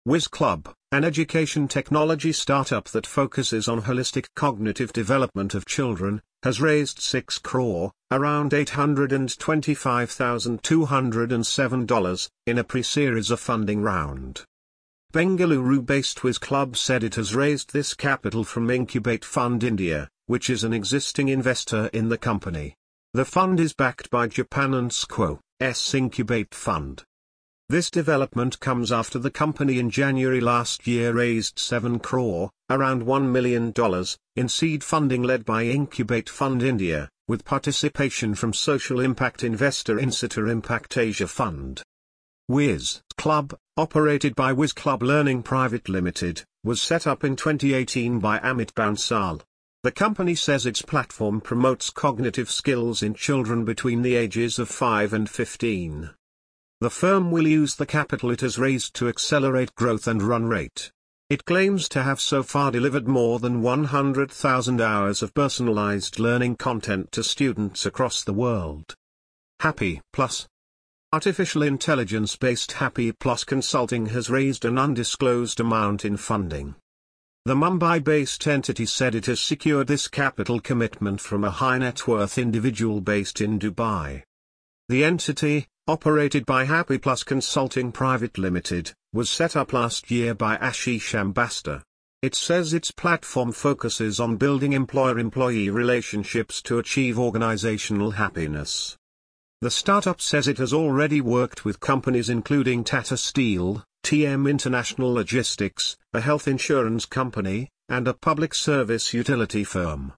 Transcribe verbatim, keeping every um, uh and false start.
WizClub, an education technology startup that focuses on holistic cognitive development of children, has raised six crore, around eight hundred twenty-five thousand two hundred seven dollars, in a pre-series of funding round. Bengaluru-based WizClub said it has raised this capital from Incubate Fund India, which is an existing investor in the company. The fund is backed by Japan and Squo's Incubate Fund. This development comes after the company in January last year raised seven crore, around one million dollars, in seed funding led by Incubate Fund India, with participation from social impact investor Incita Impact Asia Fund. WizClub, operated by WizClub Learning Private Limited, was set up in twenty eighteen by Amit Bansal. The company says its platform promotes cognitive skills in children between the ages of five and fifteen. The firm will use the capital it has raised to accelerate growth and run rate. It claims to have so far delivered more than one hundred thousand hours of personalized learning content to students across the world. Happy Plus. Artificial intelligence-based Happy Plus Consulting has raised an undisclosed amount in funding. The Mumbai-based entity said it has secured this capital commitment from a high-net-worth individual based in Dubai. The entity, operated by Happy Plus Consulting Private Limited, was set up last year by Ashish Ambassador. It says its platform focuses on building employer-employee relationships to achieve organizational happiness. The startup says it has already worked with companies including Tata Steel, T M International Logistics, a health insurance company, and a public service utility firm.